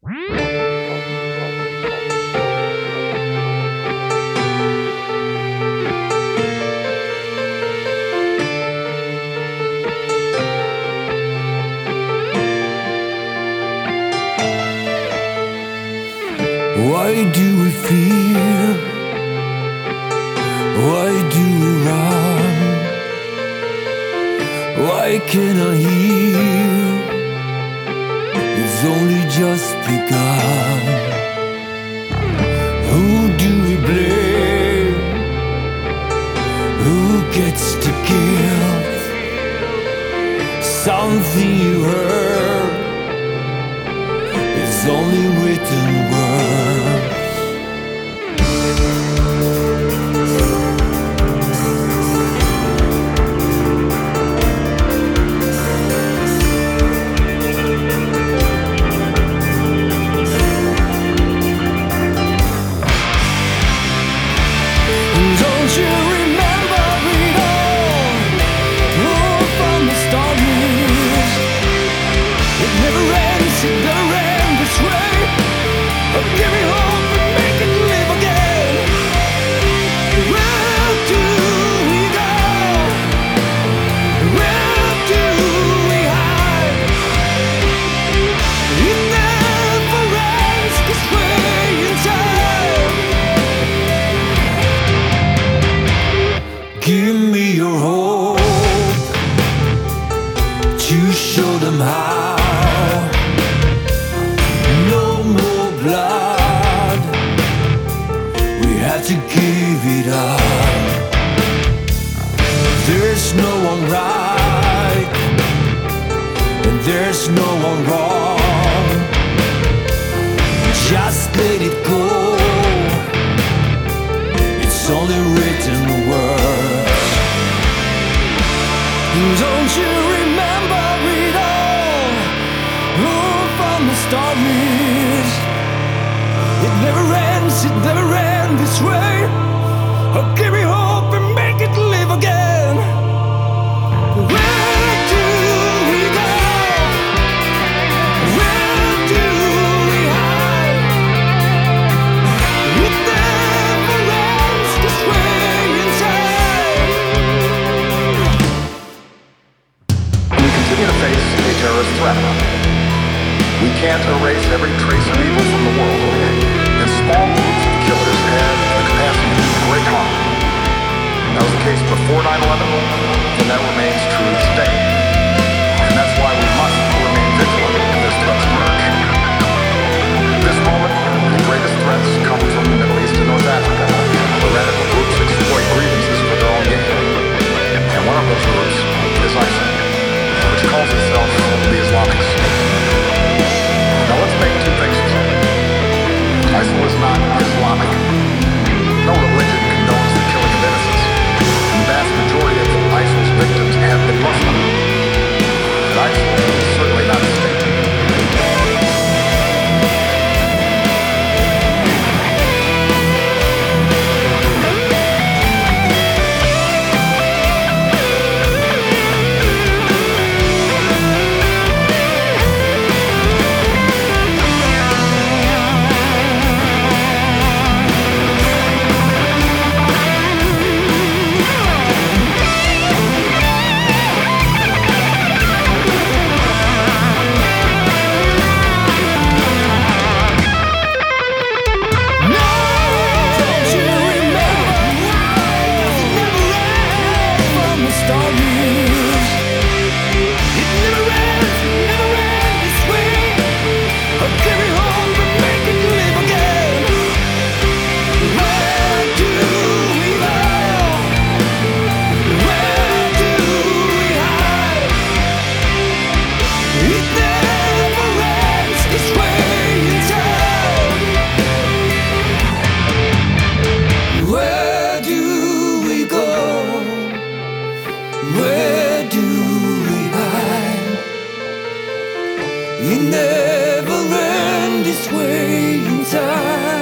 Why do we fear? Why do we run? Why can't I hear? It's only just begun. Who do we blame? Who gets the guilt? Something you heard, it's only written words. Don't you remember it all? Oh, from the start years. It never ends, it never ends this way. Oh, give me hope and make it live again. Where do we go? Where do we hide? It never ends this way in time. Give me your hope to show them how. No more blood, we had to give it up. There's no one right, and there's no one wrong. Just let it go, it's only written words. Don't you remember it all? Oh, from the start years. It never ends, it never ends this way. Oh, give me hope and make it live again. Where do we go? Where do we hide? It never ends this way in time. We continue to face a terrorist threat. We can't erase every trace of evil from the world, and small groups of killers have the capacity to do great harm. That was the case before 9/11, and that remains true today. And that's why we must remain vigilant as threats emerge. At this moment, the greatest threats come from the Middle East and North Africa, where radical groups exploit grievances for their own gain. And one of those groups is ISIL, which calls itself the Islamic State. Now let's make two things clear. ISIL is not Islamic. No religion condones the killing of innocents. And the vast majority of ISIL's victims have been Muslim. And ISIL is certainly not a state. Where do we hide? It never ends this way in time.